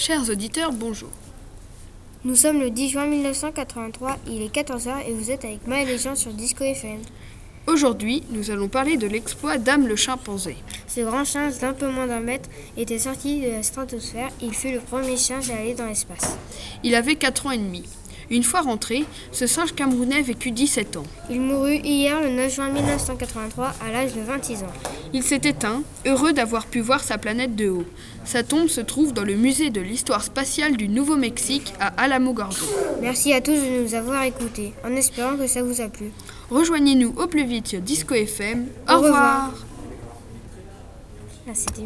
Chers auditeurs, bonjour. Nous sommes le 10 juin 1983, il est 14h et vous êtes avec Maël et Jean sur Disco FM. Aujourd'hui, nous allons parler de l'exploit d'Am le chimpanzé. Ce grand singe d'un peu moins d'1 mètre était sorti de la stratosphère. Il fut le premier singe à aller dans l'espace. Il avait 4 ans et demi. Une fois rentré, ce singe camerounais vécut 17 ans. Il mourut hier le 9 juin 1983 à l'âge de 26 ans. Il s'est éteint, heureux d'avoir pu voir sa planète de haut. Sa tombe se trouve dans le musée de l'histoire spatiale du Nouveau-Mexique à Alamogordo. Merci à tous de nous avoir écoutés, en espérant que ça vous a plu. Rejoignez-nous au plus vite sur Disco FM. Au Au revoir. Ah, c'était